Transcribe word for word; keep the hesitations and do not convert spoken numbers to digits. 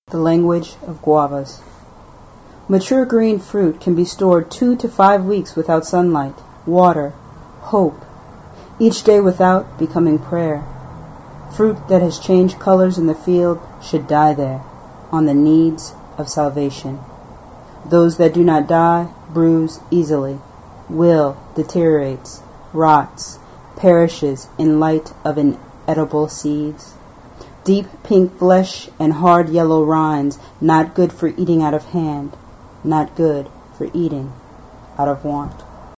The language of guavas. Mature green fruit can be stored two to five weeks without sunlight, water, hope, each day without becoming prayer. Fruit that has changed colors in the field should die there, on the needs of salvation. Those that do not die bruise easily, will deteriorates, rots, perishes in light of inedible seeds. Deep pink flesh and hard yellow rinds, not good for eating out of hand, not good for eating out of want.